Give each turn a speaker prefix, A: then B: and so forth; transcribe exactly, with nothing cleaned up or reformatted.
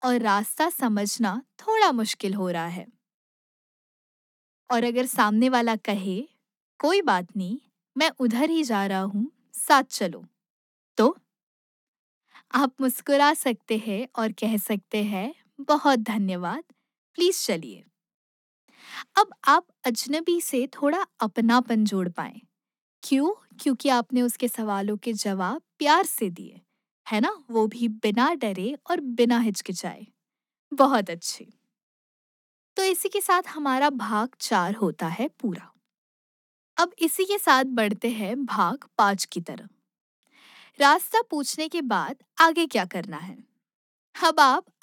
A: और रास्ता समझना थोड़ा मुश्किल हो रहा है। और अगर सामने वाला कहे, कोई बात नहीं, मैं उधर ही जा रहा हूँ, साथ चलो, तो आप मुस्कुरा सकते हैं और कह सकते हैं, बहुत धन्यवाद, प्लीज चलिए। अब आप अजनबी से थोड़ा अपनापन जोड़ पाएं। क्यों? क्योंकि आपने उसके सवालों के जवाब प्यार से दिए, है ना? वो भी बिना डरे और बिना हिचकिचाए। बहुत अच्छे। तो इसी के साथ हमारा भाग चार होता है पूरा। अब इसी के साथ बढ़ते हैं भाग पाँच की तरफ। रास्ता पूछने के बाद आगे क्या करना है? अब आप